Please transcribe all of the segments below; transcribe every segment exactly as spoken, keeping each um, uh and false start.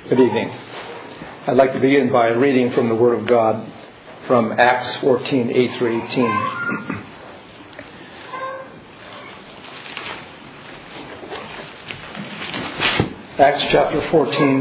Good evening. I'd like to begin by reading from the Word of God from Acts fourteen, eight through eighteen. Acts chapter fourteen,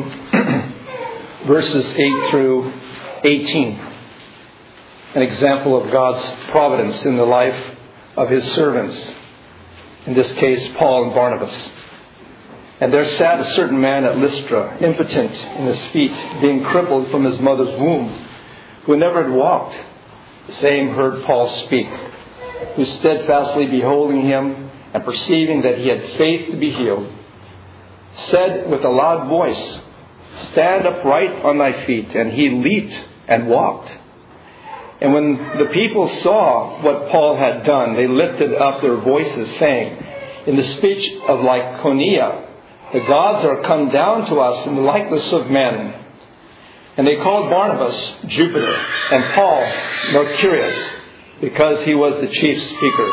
verses eight through eighteen. An example of God's providence in the life of His servants, in this case Paul and Barnabas. And there sat a certain man at Lystra, impotent in his feet, being crippled from his mother's womb, who never had walked. The same heard Paul speak, who steadfastly beholding him, and perceiving that he had faith to be healed, said with a loud voice, "Stand upright on thy feet." And he leaped and walked. And when the people saw what Paul had done, they lifted up their voices, saying, in the speech of Lycaonia, "The gods are come down to us in the likeness of men." And they called Barnabas Jupiter, and Paul Mercurius, because he was the chief speaker.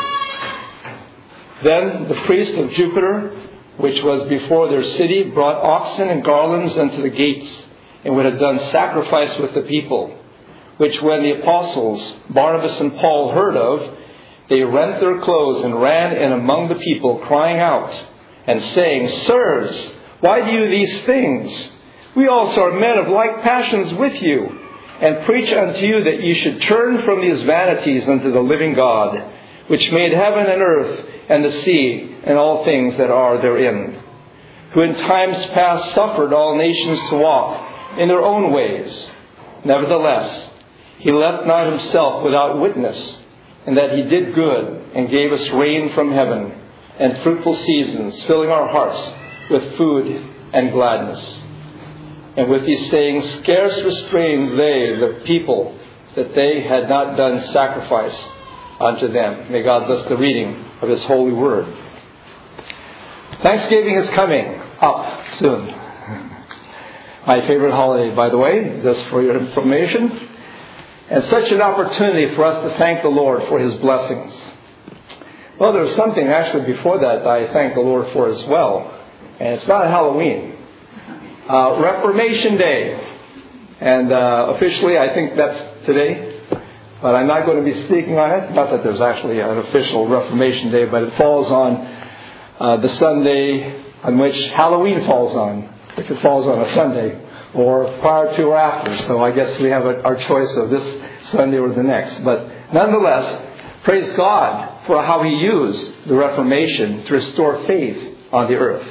Then the priest of Jupiter, which was before their city, brought oxen and garlands unto the gates, and would have done sacrifice with the people. Which when the apostles Barnabas and Paul heard of, they rent their clothes and ran in among the people, crying out, and saying, "Sirs, why do you these things? We also are men of like passions with you, and preach unto you that you should turn from these vanities unto the living God, which made heaven and earth and the sea and all things that are therein, who in times past suffered all nations to walk in their own ways. Nevertheless, He left not Himself without witness, and that He did good and gave us rain from heaven, and fruitful seasons, filling our hearts with food and gladness." And with these sayings, scarce restrained they the people, that they had not done sacrifice unto them. May God bless the reading of His holy word. Thanksgiving is coming up soon. My favorite holiday, by the way, just for your information. And such an opportunity for us to thank the Lord for His blessings. Well, there's something actually before that I thank the Lord for as well. And it's not Halloween. Uh, Reformation Day. And uh, officially I think that's today. But I'm not going to be speaking on it. Not that there's actually an official Reformation Day, but it falls on uh, the Sunday on which Halloween falls on. If it falls on a Sunday. Or prior to or after. So I guess we have a, our choice of this Sunday or the next. But nonetheless, praise God for how He used the Reformation to restore faith on the earth.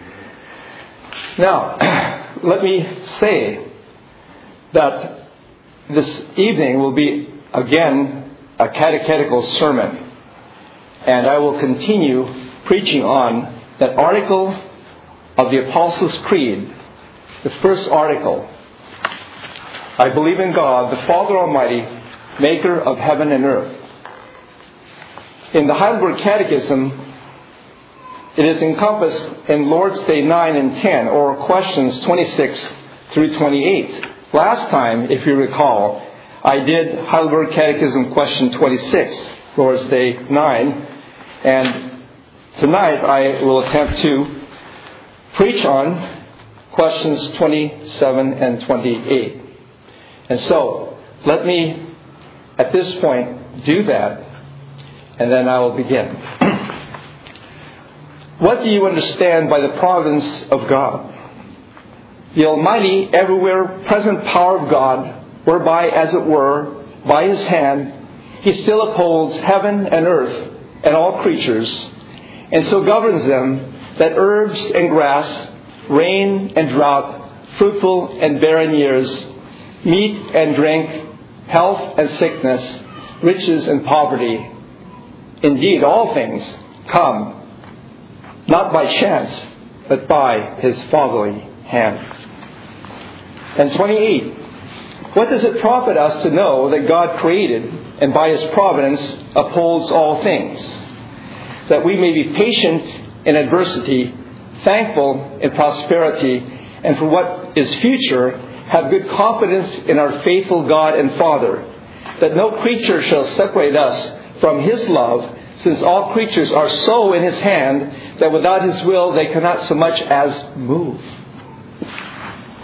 Now, let me say that this evening will be, again, a catechetical sermon. And I will continue preaching on that article of the Apostles' Creed, the first article. I believe in God, the Father Almighty, maker of heaven and earth. In the Heidelberg Catechism, it is encompassed in Lord's Day nine and ten, or questions twenty-six through twenty-eight. Last time, if you recall, I did Heidelberg Catechism question twenty-six, Lord's Day nine, and tonight I will attempt to preach on questions twenty-seven and twenty-eight. And so, let me, at this point, do that, and then I will begin. What do you understand by the providence of God? The almighty, everywhere present power of God, whereby, as it were, by His hand, He still upholds heaven and earth and all creatures, and so governs them that herbs and grass, rain and drought, fruitful and barren years, meat and drink, health and sickness, riches and poverty, indeed all things come not by chance, but by His fatherly hand. And twenty-eight. What does it profit us to know that God created and by His providence upholds all things, that we may be patient in adversity, thankful in prosperity, and for what is future, have good confidence in our faithful God and Father, that no creature shall separate us from His love, since all creatures are so in His hand that without His will they cannot so much as move.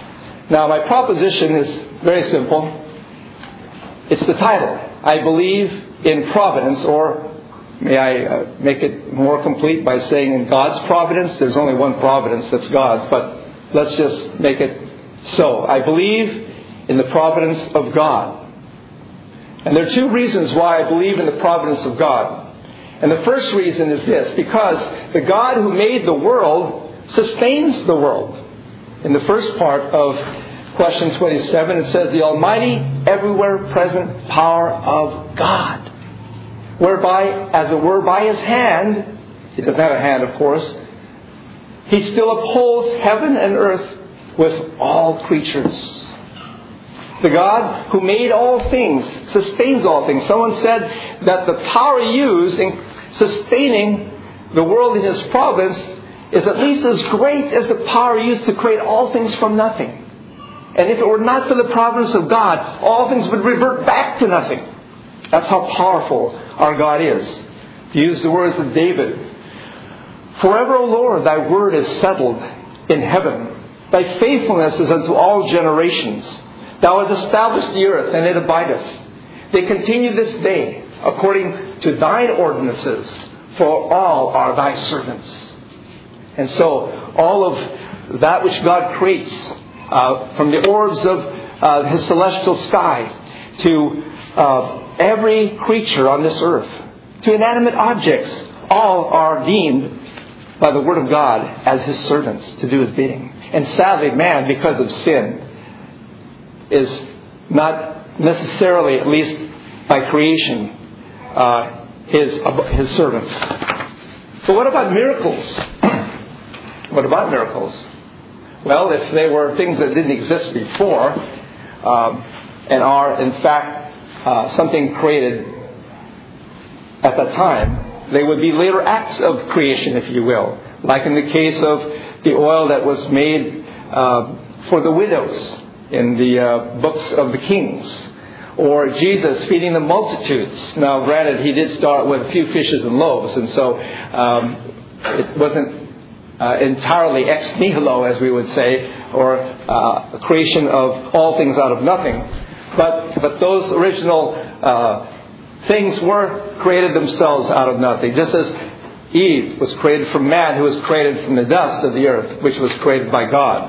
Now, my proposition is very simple. It's the title. I believe in providence, or may I uh, make it more complete by saying in God's providence? There's only one providence, that's God's, but let's just make it so. I believe in the providence of God. And there are two reasons why I believe in the providence of God. And the first reason is this, because the God who made the world sustains the world. In the first part of question twenty-seven, it says, the almighty, everywhere present power of God, whereby, as it were, by His hand, He doesn't have a hand, of course, He still upholds heaven and earth with all creatures. The God who made all things, sustains all things. Someone said that the power used in sustaining the world in His providence is at least as great as the power used to create all things from nothing. And if it were not for the providence of God, all things would revert back to nothing. That's how powerful our God is. To use the words of David, forever, O Lord, Thy word is settled in heaven. Thy faithfulness is unto all generations. Thou hast established the earth, and it abideth. They continue this day, according to Thine ordinances, for all are Thy servants. And so, all of that which God creates, uh, from the orbs of uh, His celestial sky, to uh, every creature on this earth, to inanimate objects, all are deemed by the Word of God as His servants to do His bidding. And sadly, man, because of sin, is not necessarily, at least by creation, uh, his his servants. But what about miracles? What about miracles? Well, if they were things that didn't exist before, um, and are in fact uh, something created at that time, they would be later acts of creation, if you will. Like in the case of the oil that was made uh, for the widows in the uh, books of the Kings, or Jesus feeding the multitudes. Now, granted, He did start with a few fishes and loaves, and so um, it wasn't uh, entirely ex nihilo, as we would say, or uh, a creation of all things out of nothing. But but those original uh, things were created themselves out of nothing, just as Eve was created from man, who was created from the dust of the earth, which was created by God.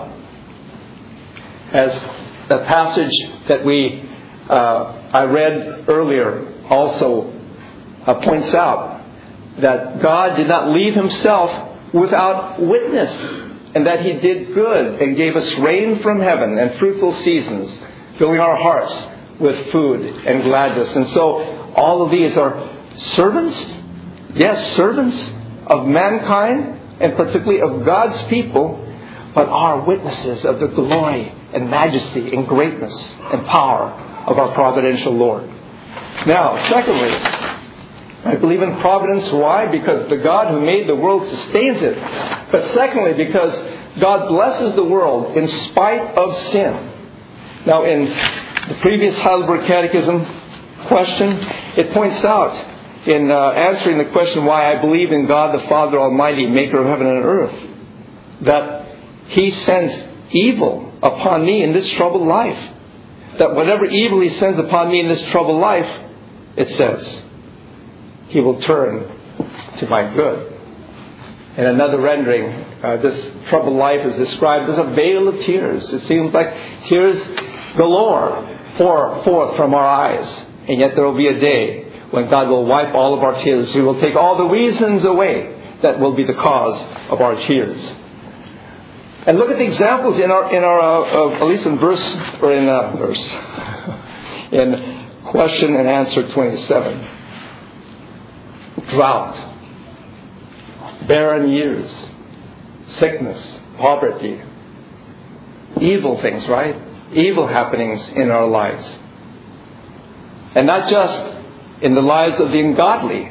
As the passage that we uh, I read earlier also uh, points out, that God did not leave Himself without witness, and that He did good and gave us rain from heaven and fruitful seasons, filling our hearts with food and gladness. And so all of these are servants, yes, servants of mankind, and particularly of God's people, but are witnesses of the glory and majesty and greatness and power of our providential Lord. Now, secondly, I believe in providence. Why? Because the God who made the world sustains it. But secondly, because God blesses the world in spite of sin. Now, in the previous Heidelberg Catechism question, it points out in uh, answering the question why I believe in God the Father Almighty, maker of heaven and earth, that He sends evil upon me in this troubled life. That whatever evil He sends upon me in this troubled life, it says, He will turn to my good. In another rendering, uh, this troubled life is described as a veil of tears. It seems like tears galore pour forth from our eyes. And yet there will be a day when God will wipe all of our tears. He will take all the reasons away that will be the cause of our tears. And look at the examples in our, in our uh, uh, at least in verse, or in uh, verse, in question and answer twenty-seven. Drought, barren years, sickness, poverty, evil things, right? Evil happenings in our lives. And not just in the lives of the ungodly,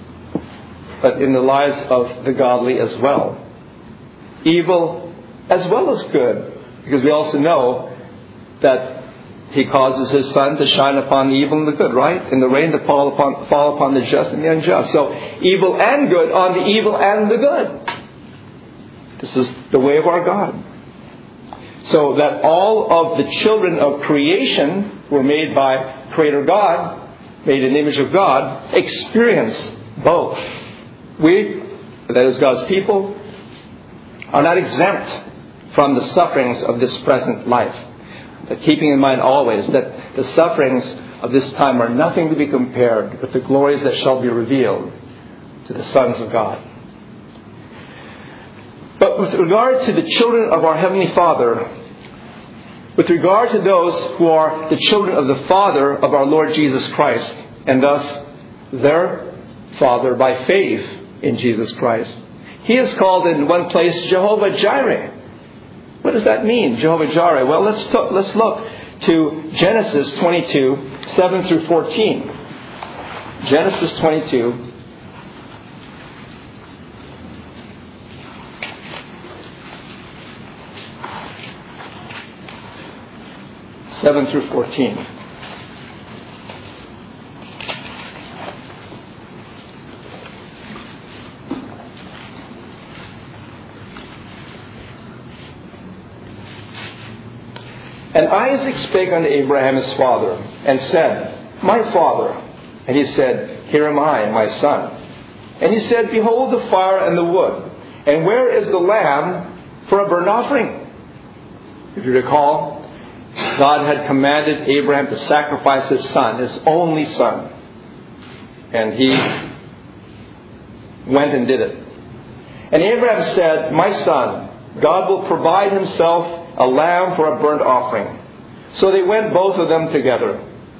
but in the lives of the godly as well. Evil as well as good, because we also know that He causes His sun to shine upon the evil and the good, right? And the rain to fall upon, fall upon the just and the unjust. So evil and good on the evil and the good. This is the way of our God. So that all of the children of creation were made by Creator God, made in the image of God, experience both. We, that is God's people, are not exempt from the sufferings of this present life. But keeping in mind always that the sufferings of this time are nothing to be compared with the glories that shall be revealed to the sons of God. But with regard to the children of our Heavenly Father, with regard to those who are the children of the Father of our Lord Jesus Christ, and thus their Father by faith in Jesus Christ, He is called in one place Jehovah Jireh. What does that mean, Jehovah Jireh? Well, let's t- let's look to Genesis twenty-two, seven through fourteen. Genesis twenty-two. seven through fourteen. And Isaac spake unto Abraham his father, and said, My father. And he said, Here am I, my son. And he said, Behold the fire and the wood, and where is the lamb for a burnt offering? If you recall, God had commanded Abraham to sacrifice his son, his only son. And he went and did it. And Abraham said, My son, God will provide himself a lamb for a burnt offering. So they went both of them together.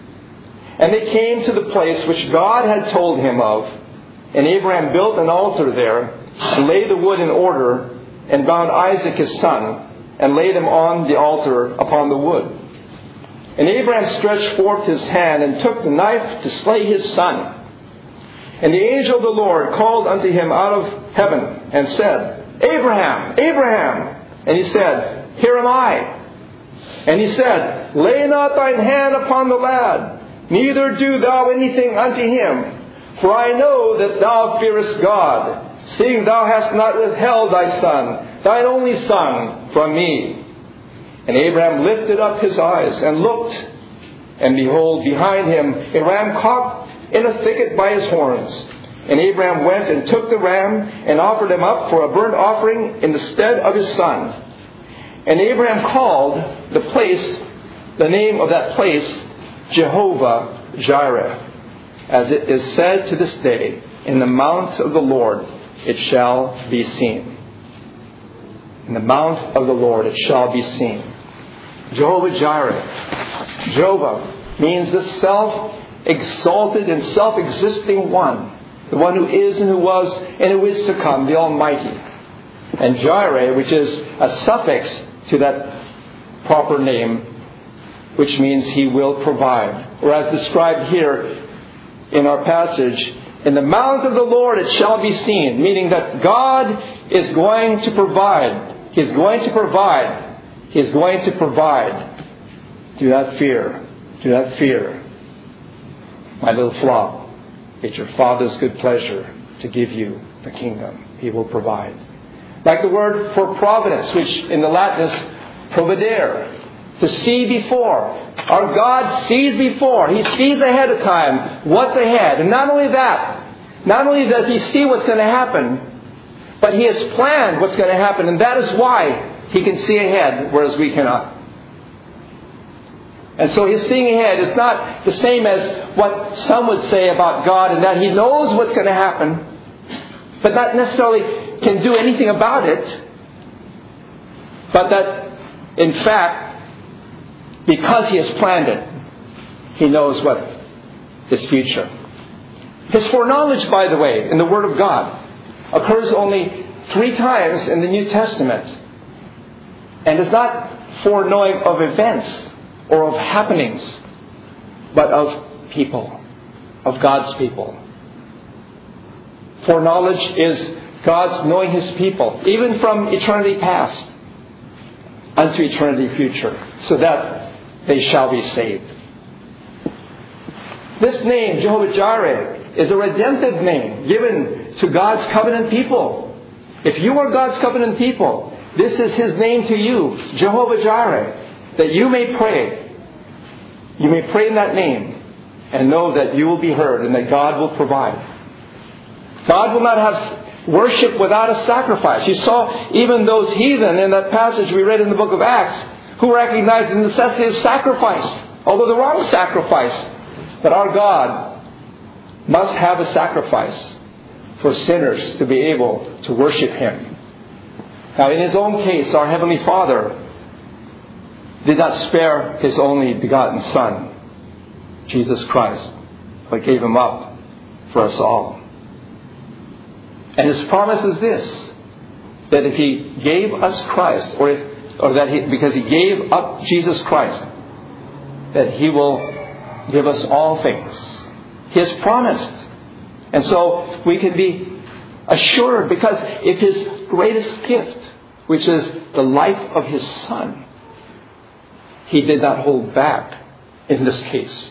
And they came to the place which God had told him of. And Abraham built an altar there, and laid the wood in order, and bound Isaac his son, and laid him on the altar upon the wood. And Abraham stretched forth his hand, and took the knife to slay his son. And the angel of the Lord called unto him out of heaven, and said, Abraham, Abraham! And he said, Here am I. And he said, Lay not thine hand upon the lad, neither do thou anything unto him. For I know that thou fearest God, seeing thou hast not withheld thy son, thine only son, from me. And Abraham lifted up his eyes and looked, and behold, behind him a ram caught in a thicket by his horns. And Abraham went and took the ram, and offered him up for a burnt offering in the stead of his son. And Abraham called the place, the name of that place, Jehovah Jireh. As it is said to this day, In the mount of the Lord it shall be seen. In the mount of the Lord it shall be seen. Jehovah Jireh. Jehovah means the self-exalted and self-existing one. The one who is and who was and who is to come, the Almighty. And Jireh, which is a suffix to that proper name, which means He will provide. Or as described here in our passage, in the mount of the Lord it shall be seen, meaning that God is going to provide. He is going to provide. He is going to provide. Do not fear. Do not fear. My little flock, it's your Father's good pleasure to give you the kingdom. He will provide. Like the word for providence, which in the Latin is providere, to see before. Our God sees before. He sees ahead of time what's ahead. And not only that, not only does He see what's going to happen, but He has planned what's going to happen. And that is why He can see ahead, whereas we cannot. And so His seeing ahead is not the same as what some would say about God, in that He knows what's going to happen, but not necessarily can do anything about it, but that, in fact, because He has planned it, He knows what His future. His foreknowledge, by the way, in the Word of God, occurs only three times in the New Testament, and is not foreknowing of events or of happenings, but of people, of God's people. Foreknowledge is God's knowing His people, even from eternity past unto eternity future, so that they shall be saved. This name, Jehovah Jireh, is a redemptive name given to God's covenant people. If you are God's covenant people, This is His name to you, Jehovah Jireh, that you may pray. You may pray in that name and know that you will be heard and that God will provide. God will not have worship without a sacrifice. You saw even those heathen in that passage we read in the book of Acts who recognized the necessity of sacrifice, although the wrong sacrifice. But our God must have a sacrifice for sinners to be able to worship Him. Now, in His own case, our Heavenly Father did not spare His only begotten Son, Jesus Christ, but gave Him up for us all. And His promise is this, that if He gave us Christ, or if, or that He, because He gave up Jesus Christ, that He will give us all things. He has promised. And so we can be assured, because if His greatest gift, which is the life of His Son, He did not hold back in this case,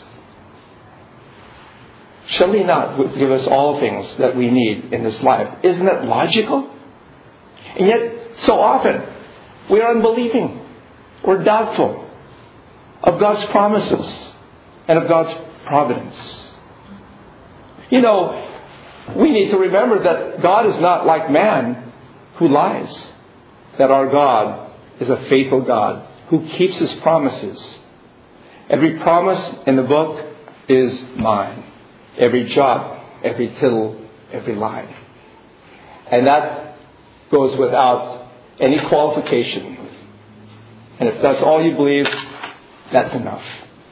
shall He not give us all things that we need in this life? Isn't that logical? And yet, so often, we are unbelieving. We're doubtful of God's promises and of God's providence. You know, we need to remember that God is not like man who lies. That our God is a faithful God who keeps His promises. Every promise in the book is mine. Every jot, every tittle, every line. And that goes without any qualification. And if that's all you believe, that's enough.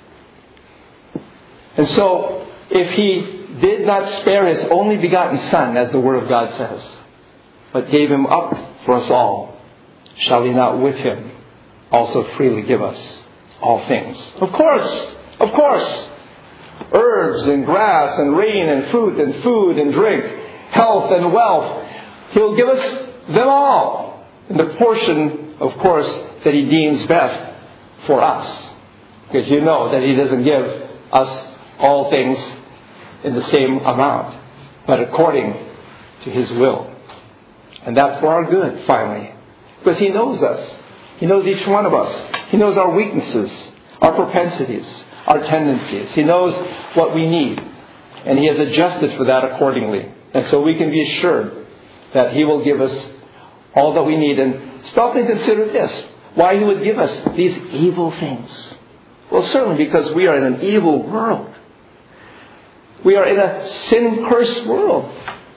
And so, if He did not spare His only begotten Son, as the Word of God says, but gave Him up for us all, shall He not with Him also freely give us all things? Of course, of course. Herbs and grass and rain and fruit and food and drink, health and wealth. He'll give us them all in the portion, of course, that He deems best for us. Because you know that He doesn't give us all things in the same amount, but according to His will. And that's for our good, finally. Because He knows us. He knows each one of us. He knows our weaknesses, our propensities, our tendencies. He knows what we need. And He has adjusted for that accordingly. And so we can be assured that He will give us all that we need. And stop and consider this. Why He would give us these evil things. Well, certainly because we are in an evil world. We are in a sin-cursed world.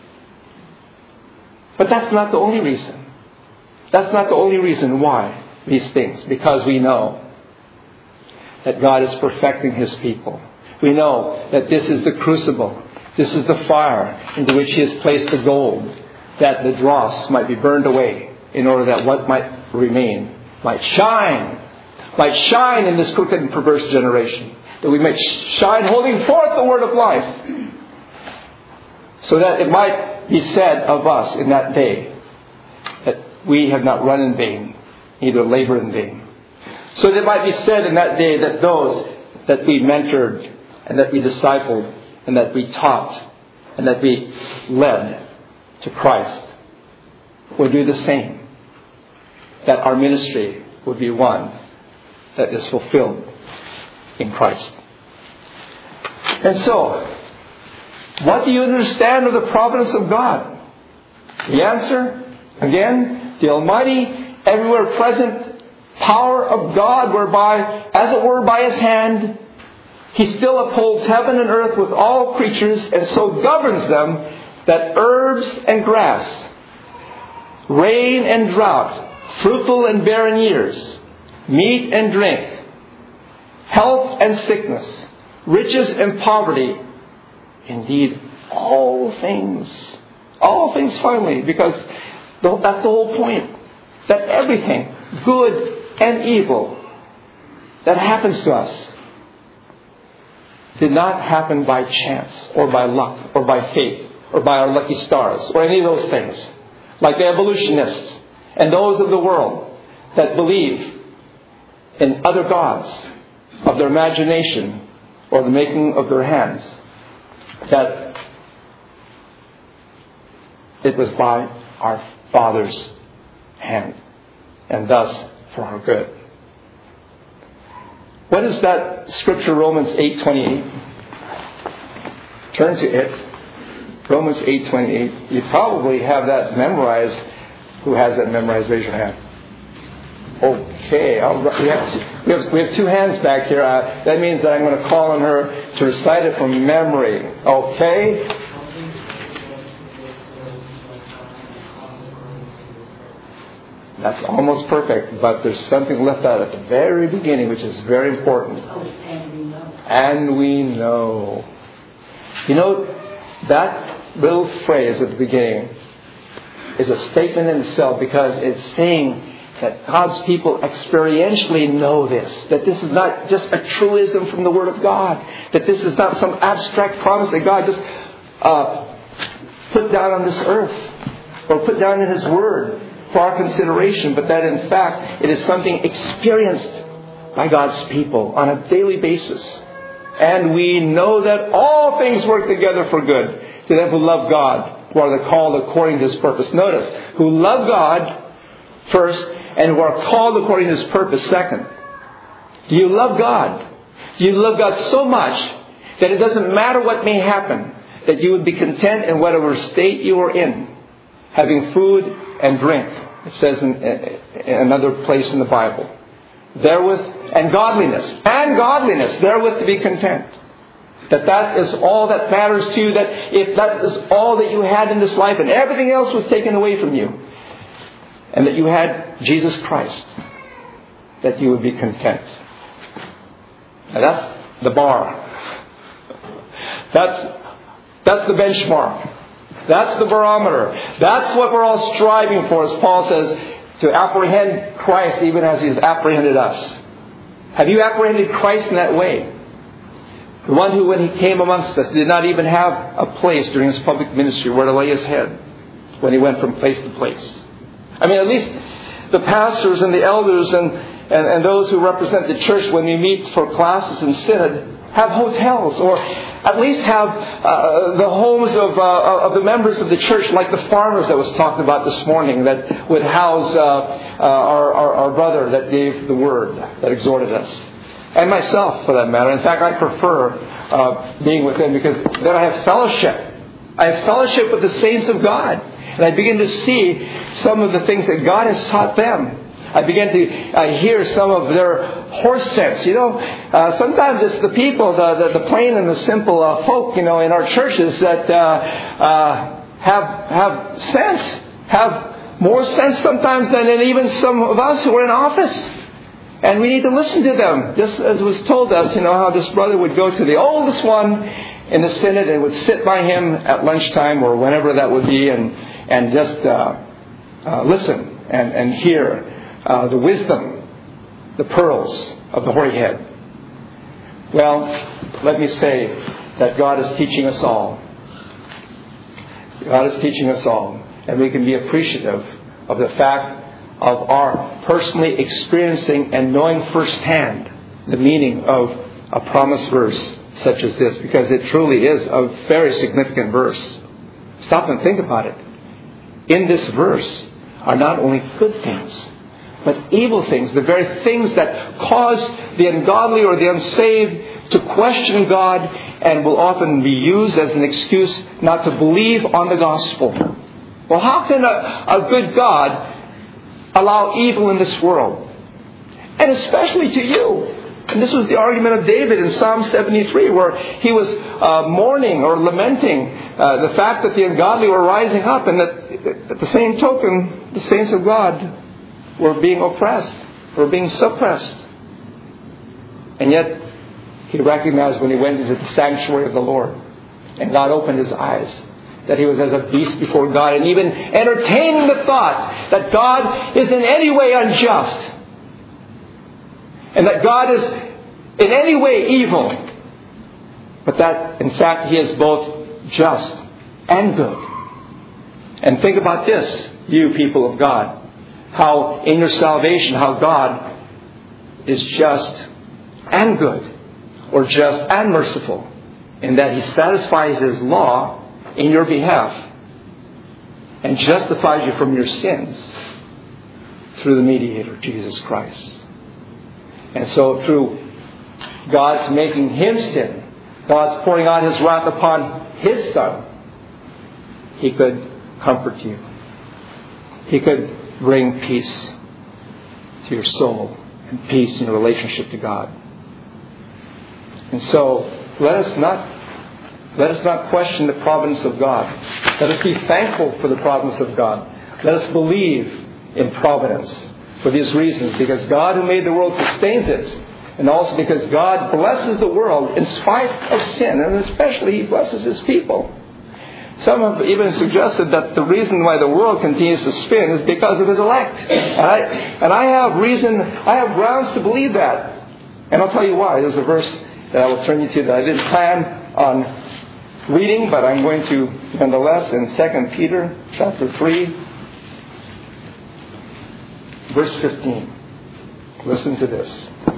But that's not the only reason. That's not the only reason why these things. Because we know that God is perfecting His people. We know that this is the crucible. This is the fire into which He has placed the gold, that the dross might be burned away, in order that what might remain might shine, might shine in this crooked and perverse generation. That we might shine holding forth the word of life. So that it might be said of us in that day that we have not run in vain, neither labor in vain. So that it might be said in that day that those that we mentored and that we discipled and that we taught and that we led to Christ would do the same. That our ministry would be one that is fulfilled in Christ. And so, what do you understand of the providence of God? The answer, again, the Almighty, everywhere present power of God, whereby, as it were by His hand, He still upholds heaven and earth with all creatures, and so governs them that herbs and grass, rain and drought, fruitful and barren years, meat and drink, health and sickness, riches and poverty, indeed all things, all things finally, because that's the whole point, that everything, good and evil, that happens to us did not happen by chance or by luck or by fate or by our lucky stars or any of those things. Like the evolutionists and those of the world that believe in other gods of their imagination or the making of their hands, that it was by our Father's hand. and thus for our good. What is that scripture, Romans eight twenty-eight? Turn to it. Romans eight twenty-eight. You probably have that memorized. Who has that memorized? Raise your hand. Okay. All right. We, have two, we, have, we have two hands back here. Uh, that means that I'm going to call on her to recite it from memory. Okay? That's almost perfect, but there's something left out at the very beginning, which is very important. And we know. You know, that little phrase at the beginning is a statement in itself, because it's saying that God's people experientially know this. That this is not just a truism from the Word of God. That this is not some abstract promise that God just uh, put down on this earth, or put down in His Word for our consideration, but that in fact it is something experienced by God's people on a daily basis. And we know that all things work together for good to them who love God, who are called according to His purpose. Notice, who love God first, and who are called according to His purpose second. Do you love God? Do you love God so much that it doesn't matter what may happen, that you would be content in whatever state you are in, having food and drink? It says in, in another place in the Bible. Therewith, and godliness. And godliness. Therewith to be content. That that is all that matters to you. That if that is all that you had in this life and everything else was taken away from you, and that you had Jesus Christ, that you would be content. Now that's the bar. That's, that's the benchmark. That's the barometer. That's what we're all striving for, as Paul says, to apprehend Christ even as He has apprehended us. Have you apprehended Christ in that way? The one who, when He came amongst us, did not even have a place during His public ministry where to lay His head when He went from place to place. I mean, at least the pastors and the elders and, and, and those who represent the church when we meet for classes and synod have hotels, or at least have uh, the homes of, uh, of the members of the church, like the farmers that was talked about this morning, that would house uh, uh, our, our, our brother that gave the word, that exhorted us. And myself, for that matter. In fact, I prefer uh, being with them, because then I have fellowship. I have fellowship with the saints of God. And I begin to see some of the things that God has taught them. I began to uh, hear some of their horse sense. You know, uh, sometimes it's the people, the, the, the plain and the simple uh, folk, you know, in our churches that uh, uh, have have sense, have more sense sometimes than even some of us who are in office. And we need to listen to them. Just as was told us, you know, how this brother would go to the oldest one in the synod and would sit by him at lunchtime or whenever that would be, and and just uh, uh, listen and, and hear Uh, the wisdom, the pearls of the hoary head. Well, let me say that God is teaching us all. God is teaching us all. And we can be appreciative of the fact of our personally experiencing and knowing firsthand the meaning of a promised verse such as this, because it truly is a very significant verse. Stop and think about it. In this verse are not only good things, but evil things, the very things that cause the ungodly or the unsaved to question God, and will often be used as an excuse not to believe on the gospel. Well, how can a, a good God allow evil in this world? And especially to you. And this was the argument of David in Psalm seventy-three, where he was uh, mourning or lamenting uh, the fact that the ungodly were rising up, and that at the same token, the saints of God were being oppressed, were being suppressed. And yet, he recognized when he went into the sanctuary of the Lord, and God opened his eyes, that he was as a beast before God, and even entertaining the thought that God is in any way unjust, and that God is in any way evil, but that, in fact, He is both just and good. And think about this, you people of God. How in your salvation, how God is just and good, or just and merciful, in that He satisfies His law in your behalf and justifies you from your sins through the mediator, Jesus Christ. And so through God's making Him sin, God's pouring out His wrath upon His Son, He could comfort you. He could bring peace to your soul and peace in your relationship to God. And so let us not let us not question the providence of God. Let us be thankful for the providence of God. Let us believe in providence for these reasons, because God who made the world sustains it, and also because God blesses the world in spite of sin, and especially He blesses His people. Some have even suggested that the reason why the world continues to spin is because of His elect. And I, and I have reason, I have grounds to believe that. And I'll tell you why. There's a verse that I will turn you to that I didn't plan on reading, but I'm going to nonetheless, in Second Peter chapter three, verse fifteen. Listen to this.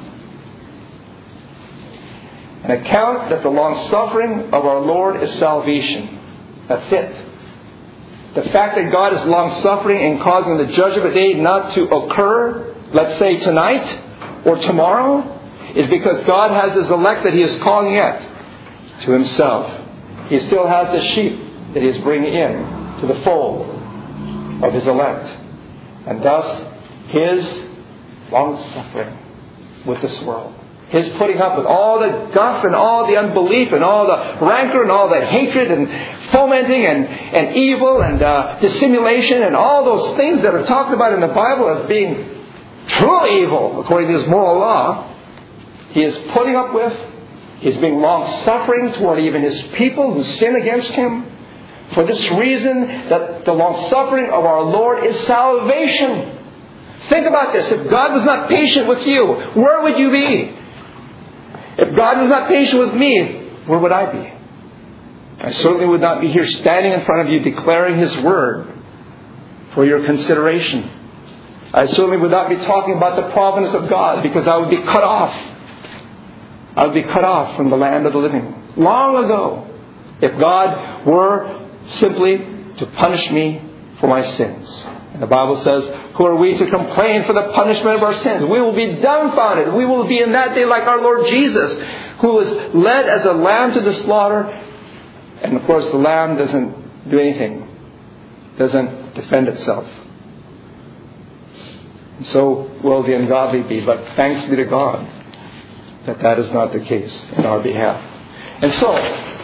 An account that the long suffering of our Lord is salvation. That's it. The fact that God is long suffering and causing the judgment day not to occur, let's say tonight or tomorrow, is because God has His elect that He is calling yet to Himself. He still has the sheep that He is bringing in to the fold of His elect. And thus, His long suffering with this world. His putting up with all the guff and all the unbelief and all the rancor and all the hatred and fomenting and, and evil and uh, dissimulation and all those things that are talked about in the Bible as being truly evil according to His moral law. He is putting up with. He's being long-suffering toward even His people who sin against Him. For this reason, that the long-suffering of our Lord is salvation. Think about this. If God was not patient with you, where would you be? If God was not patient with me, where would I be? I certainly would not be here standing in front of you declaring His Word for your consideration. I certainly would not be talking about the providence of God, because I would be cut off. I would be cut off from the land of the living long ago if God were simply to punish me for my sins. And the Bible says, who are we to complain for the punishment of our sins? We will be dumbfounded. We will be in that day like our Lord Jesus, who was led as a lamb to the slaughter. And of course the lamb doesn't do anything. Doesn't defend itself. And so will the ungodly be. But thanks be to God that that is not the case in our behalf. And so,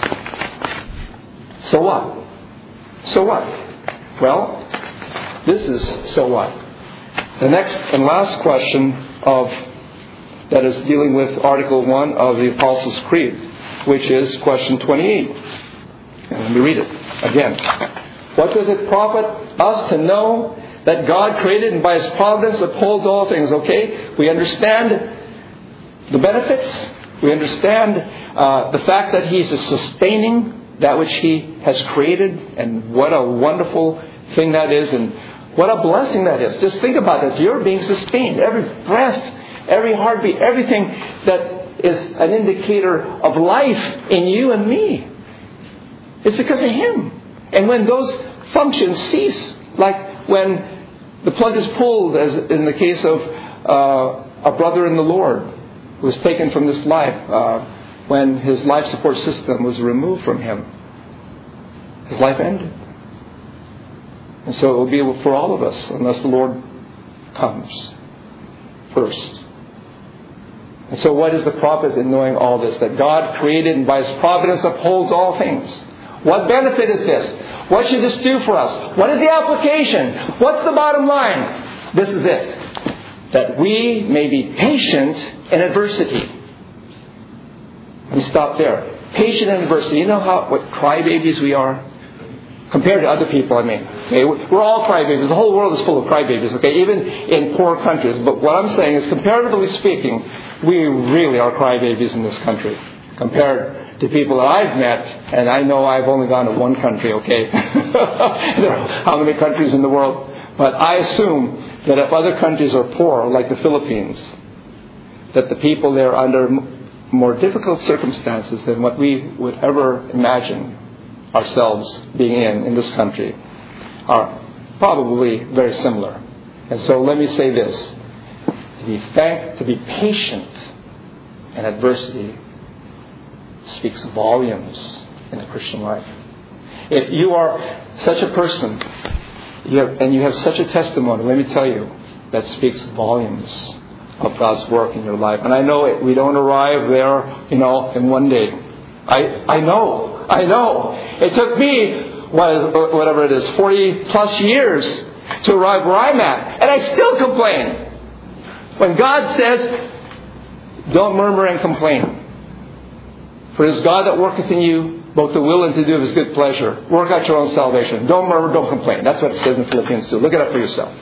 so what? So what? Well, this is so what? The next and last question of that is dealing with Article one of the Apostles' Creed, which is question twenty-eight. And let me read it again. What does it profit us to know that God created and by His providence upholds all things? Okay, we understand the benefits. We understand uh, the fact that He's sustaining that which He has created, and what a wonderful thing that is, and what a blessing that is. Just think about it. You're being sustained. Every breath, every heartbeat, everything that is an indicator of life in you and me, it's because of Him. And when those functions cease, like when the plug is pulled, as in the case of uh, a brother in the Lord who was taken from this life, uh, when his life support system was removed from him, his life ended. And so it will be for all of us unless the Lord comes first. And so what is the profit in knowing all this? That God created and by His providence upholds all things. What benefit is this? What should this do for us? What is the application? What's the bottom line? This is it. That we may be patient in adversity. Let me stop there. Patient in adversity. You know how what crybabies we are? Compared to other people, I mean. Okay, we're all crybabies. The whole world is full of crybabies, okay, even in poor countries. But what I'm saying is, comparatively speaking, we really are crybabies in this country. Compared to people that I've met, and I know I've only gone to one country, okay? There are how many countries in the world? But I assume that if other countries are poor, like the Philippines, that the people there are under more difficult circumstances than what we would ever imagine ourselves being in, in this country, are probably very similar. And so let me say this. To be thank, to be patient in adversity speaks volumes in the Christian life. If you are such a person, you have, and you have such a testimony, let me tell you, that speaks volumes of God's work in your life. And I know it, we don't arrive there, you know, in one day. I I know, I know. It took me, what is, whatever it is, forty plus years to arrive where I'm at. And I still complain. When God says, don't murmur and complain. For it is God that worketh in you both to will and to do of His good pleasure. Work out your own salvation. Don't murmur, don't complain. That's what it says in Philippians two. Look it up for yourself.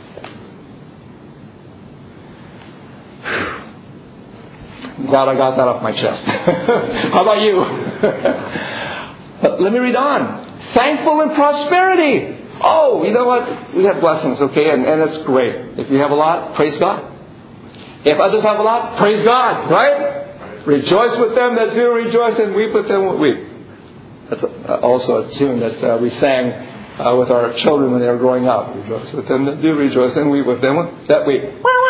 I'm glad I got that off my chest. How about you? But let me read on. Thankful in prosperity. Oh, you know what? We have blessings, okay? And, and it's great. If you have a lot, praise God. If others have a lot, praise God, right? Rejoice with them that do rejoice and weep with them that weep. That's also a tune that uh, we sang uh, with our children when they were growing up. Rejoice with them that do rejoice and weep with them that weep.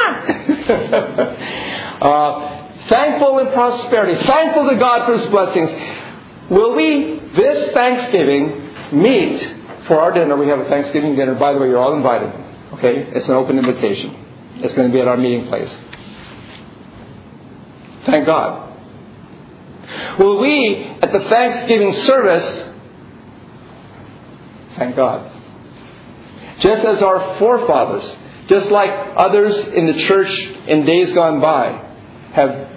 uh, thankful in prosperity. Thankful to God for His blessings. Will we, this Thanksgiving, meet for our dinner? We have a Thanksgiving dinner. By the way, you're all invited. Okay? It's an open invitation. It's going to be at our meeting place. Thank God. Will we, at the Thanksgiving service, thank God. Just as our forefathers, just like others in the church in days gone by, have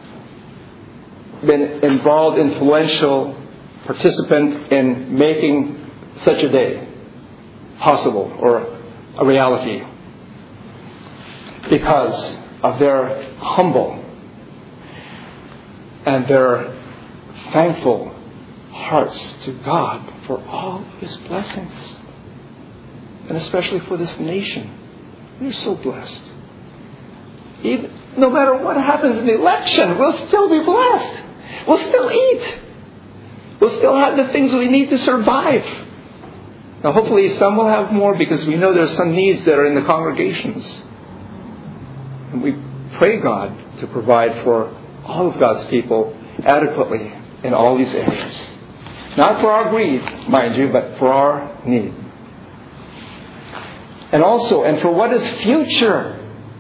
been involved, influential participant in making such a day possible or a reality because of their humble and their thankful hearts to God for all His blessings. And especially for this nation. We're so blessed. Even, no matter what happens in the election, we'll still be blessed. We'll still eat. We'll still have the things we need to survive. Now hopefully some will have more because we know there's some needs that are in the congregations. And we pray God to provide for all of God's people adequately in all these areas. Not for our greed, mind you, but for our need. And also, and for what is future,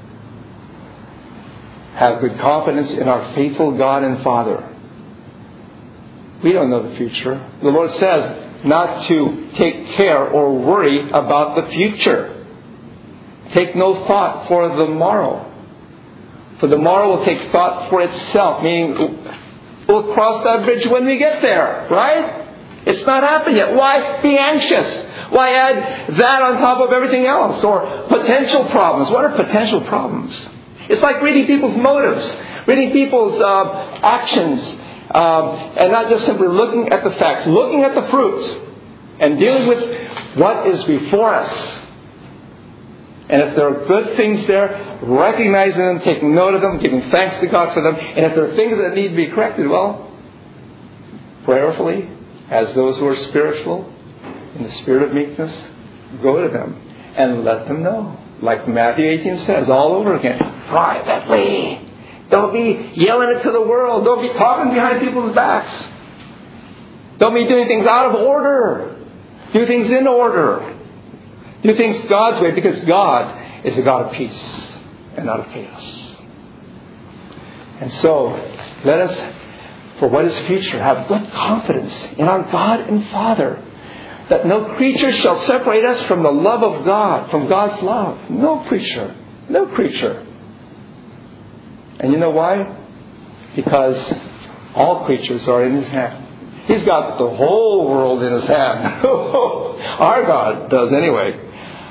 have good confidence in our faithful God and Father. We don't know the future. The Lord says not to take care or worry about the future. Take no thought for the morrow. For the morrow will take thought for itself, meaning we'll cross that bridge when we get there, right? It's not happened yet. Why be anxious? Why add that on top of everything else? Or potential problems. What are potential problems? It's like reading people's motives, reading people's uh, actions, uh, and not just simply looking at the facts, looking at the fruit, and dealing with what is before us. And if there are good things there, recognizing them, taking note of them, giving thanks to God for them. And if there are things that need to be corrected, well, prayerfully, as those who are spiritual, in the spirit of meekness, go to them and let them know. Like Matthew eighteen says, all over again, privately. Don't be yelling it to the world. Don't be talking behind people's backs. Don't be doing things out of order. Do things in order. Do things God's way, because God is a God of peace and not of chaos. And so, let us, for what is future, have good confidence in our God and Father, that no creature shall separate us from the love of God, from God's love. No creature. No creature. And you know why? Because all creatures are in His hand. He's got the whole world in His hand. Our God does anyway.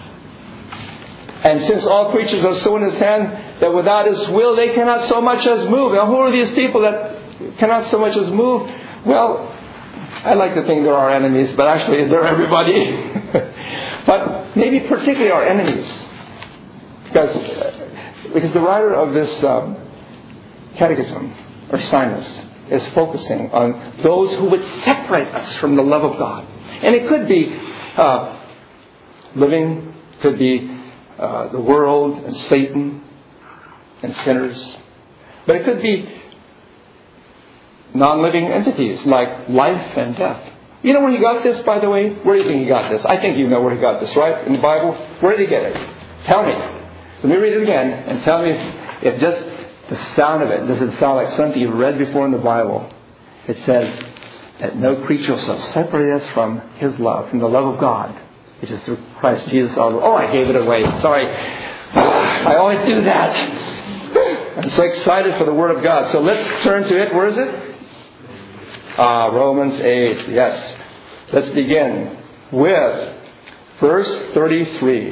And since all creatures are so in His hand that without His will they cannot so much as move. Now who are these people that cannot so much as move? Well, I like to think they're our enemies, but actually they're everybody. But maybe particularly our enemies. Because, because the writer of this um, catechism, Ursinus, is focusing on those who would separate us from the love of God. And it could be uh, living, could be uh, the world and Satan and sinners. But it could be non-living entities like life and death. You know where he got this, by the way? Where do you think he got this? I think you know where he got this, right? In the Bible? Where did he get it? Tell me. Let me read it again and tell me if just the sound of it doesn't sound like something you've read before in the Bible. It says that no creature shall separate us from His love, from the love of God, which is through Christ Jesus our Lord. Oh, I gave it away. Sorry. I always do that. I'm so excited for the Word of God. So let's turn to it. Where is it? Ah, Romans eight. Yes. Let's begin with verse thirty-three.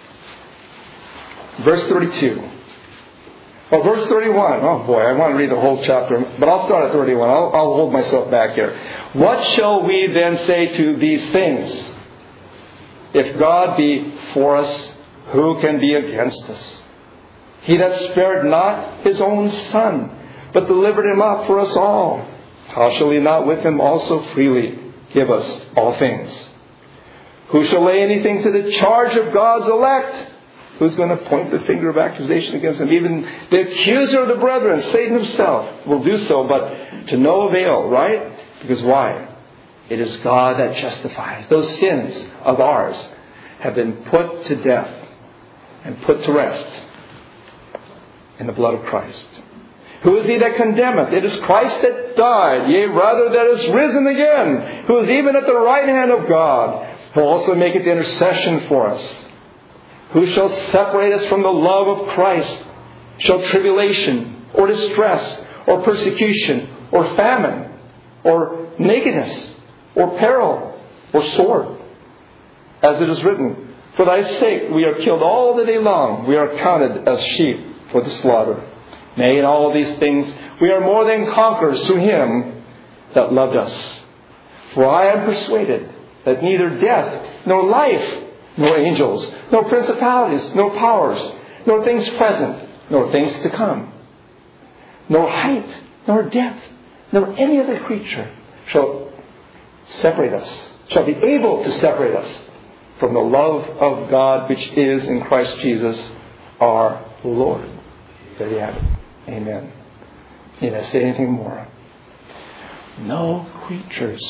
Verse thirty-two. Oh, verse thirty-one. Oh boy, I want to read the whole chapter, but I'll start at thirty-one. I'll, I'll hold myself back here. What shall we then say to these things? If God be for us, who can be against us? He that spared not His own Son, but delivered Him up for us all, how shall He not with Him also freely give us all things? Who shall lay anything to the charge of God's elect? Who's going to point the finger of accusation against them? Even the accuser of the brethren, Satan himself, will do so, but to no avail, right? Because why? It is God that justifies. Those sins of ours have been put to death and put to rest in the blood of Christ. Who is He that condemneth? It is Christ that died, yea, rather that is risen again, who is even at the right hand of God, who also maketh intercession for us. Who shall separate us from the love of Christ? Shall tribulation, or distress, or persecution, or famine, or nakedness, or peril, or sword? As it is written, for Thy sake we are killed all the day long. We are counted as sheep for the slaughter. Nay, in all these things we are more than conquerors through Him that loved us. For I am persuaded that neither death, nor life, nor angels, nor principalities, nor powers, nor things present, nor things to come, nor height, nor depth, nor any other creature shall separate us, shall be able to separate us from the love of God which is in Christ Jesus our Lord. There you have it. Amen. Need I say anything more? No creatures.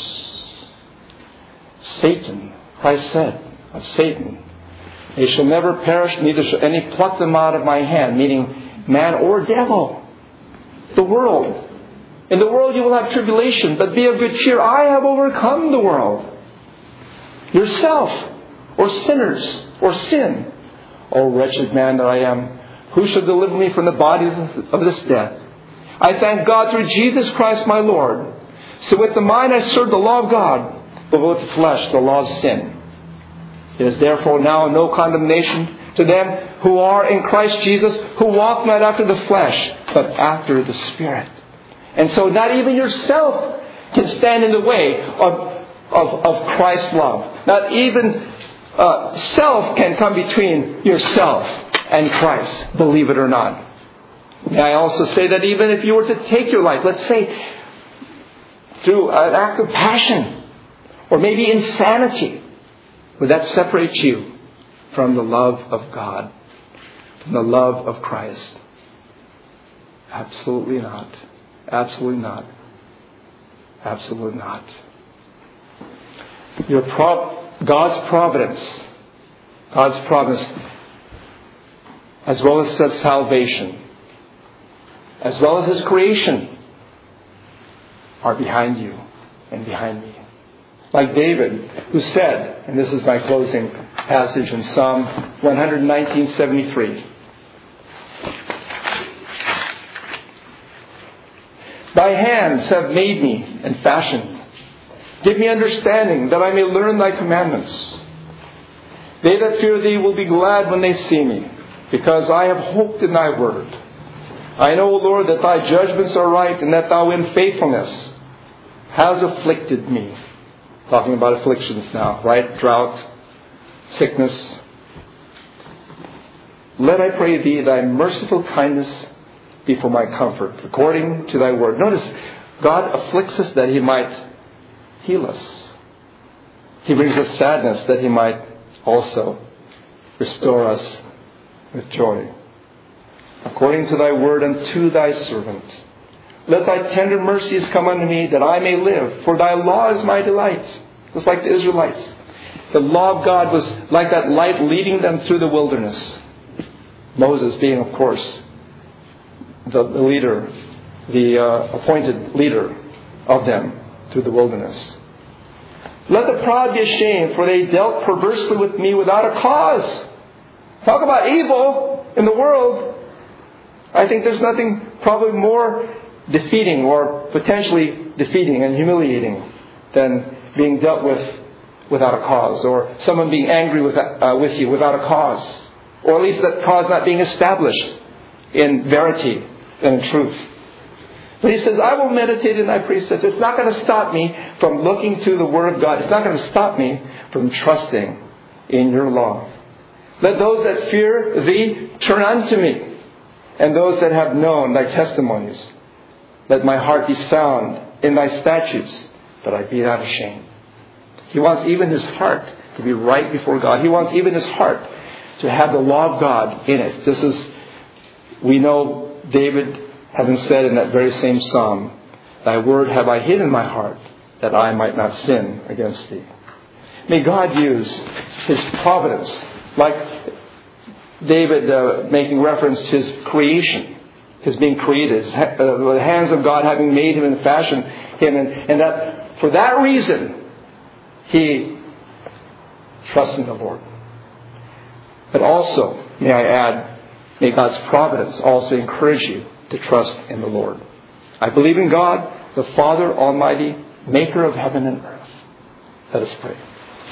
Satan, Christ said of Satan, they shall never perish, neither shall any pluck them out of my hand, meaning man or devil. The world. In the world you will have tribulation, but be of good cheer. I have overcome the world. Yourself, or sinners, or sin. O wretched man that I am, who shall deliver me from the body of this death? I thank God through Jesus Christ my Lord. So with the mind I serve the law of God, but with the flesh the law of sin. There is therefore now no condemnation to them who are in Christ Jesus, who walk not after the flesh, but after the Spirit. And so not even yourself can stand in the way of, of, of Christ's love. Not even uh, self can come between yourself and Christ, believe it or not. May I also say that even if you were to take your life, let's say through an act of passion, or maybe insanity, would that separate you from the love of God, from the love of Christ? Absolutely not. Absolutely not. Absolutely not. Your pro- God's providence, God's providence, as well as His salvation, as well as His creation, are behind you and behind me. Like David, who said, and this is my closing passage in Psalm one nineteen seventy-three. Thy hands have made me and fashioned me. Give me understanding that I may learn Thy commandments. They that fear Thee will be glad when they see me, because I have hoped in Thy word. I know, O Lord, that Thy judgments are right, and that Thou in faithfulness has afflicted me. Talking about afflictions now, right? Drought, sickness. Let, I pray Thee, Thy merciful kindness be for my comfort, according to Thy word. Notice, God afflicts us that He might heal us. He brings us sadness that He might also restore us with joy. According to thy word unto thy servant. Let thy tender mercies come unto me, that I may live. For thy law is my delight. Just like the Israelites. The law of God was like that light leading them through the wilderness. Moses being, of course, the, the leader, the uh, appointed leader of them through the wilderness. Let the proud be ashamed, for they dealt perversely with me without a cause. Talk about evil in the world. I think there's nothing probably more defeating or potentially defeating and humiliating than being dealt with without a cause, or someone being angry with, uh, with you without a cause, or at least that cause not being established in verity and in truth. But he says, I will meditate in thy precepts. It's not going to stop me from looking to the Word of God. It's not going to stop me from trusting in your law. Let those that fear thee turn unto me, and those that have known thy testimonies. Let my heart be sound in thy statutes, that I be not ashamed. He wants even his heart to be right before God. He wants even his heart to have the law of God in it. Just as we know David having said in that very same psalm, thy word have I hid in my heart, that I might not sin against thee. May God use his providence, like David uh, making reference to his creation, his being created, his, uh, the hands of God having made him and fashioned him, and, and that for that reason he trusts in the Lord. But also, may I add, may God's providence also encourage you to trust in the Lord. I believe in God, the Father Almighty, maker of heaven and earth. Let us pray.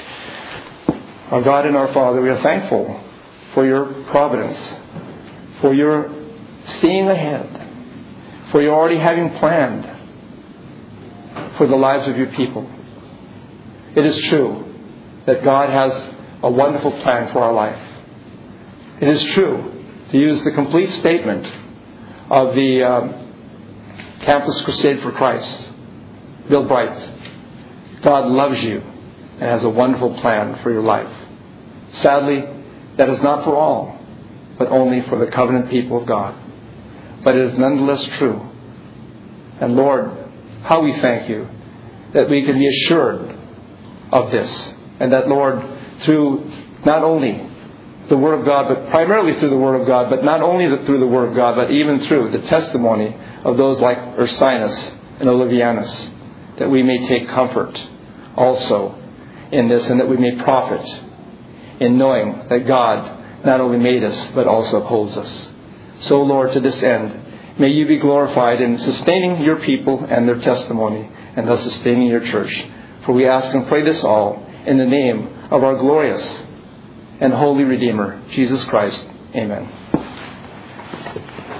Our God and our Father, we are thankful for your providence, for your seeing ahead, for your already having planned for the lives of your people. It is true that God has a wonderful plan for our life. It is true, to use the complete statement of the um, Campus Crusade for Christ, Bill Bright, God loves you and has a wonderful plan for your life. Sadly, that is not for all, but only for the covenant people of God. But it is nonetheless true. And Lord, how we thank you that we can be assured of this. And that, Lord, through not only the Word of God, but primarily through the Word of God, but not only through the Word of God, but even through the testimony of those like Ursinus and Olivianus, that we may take comfort also in this, and that we may profit in knowing that God not only made us, but also upholds us. So, Lord, to this end, may you be glorified in sustaining your people and their testimony, and thus sustaining your church. For we ask and pray this all in the name of our glorious and holy Redeemer, Jesus Christ. Amen.